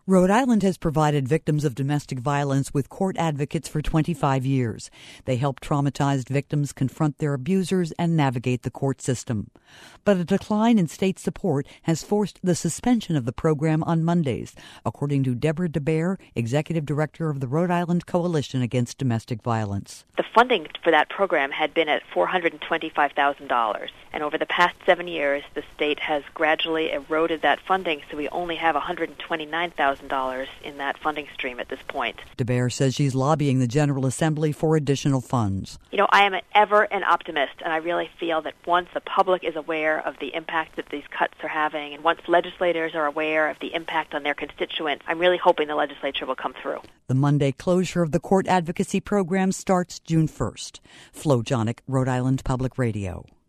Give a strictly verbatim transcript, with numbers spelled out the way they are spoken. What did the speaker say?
Rhode Island has provided victims of domestic violence with court advocates for twenty-five years. They help traumatized victims confront their abusers and navigate the court system. But a decline in state support has forced the suspension of the program on Mondays, according to Deborah DeBear, executive director of the Rhode Island Coalition Against Domestic Violence. The funding for that program had been at four hundred twenty-five thousand dollars, and over the past seven years, the state has gradually eroded that funding, so we only have one hundred twenty-nine thousand dollars in that funding stream at this point. DeBear says she's lobbying the General Assembly for additional funds. You know, I am ever an optimist, and I really feel that once the public is aware of the impact that these cuts are having, and once legislators are aware of the impact on their constituents, I'm really hoping the legislature will come through. The Monday closure of the court advocacy program starts June first. Flo Jonick, Rhode Island Public Radio.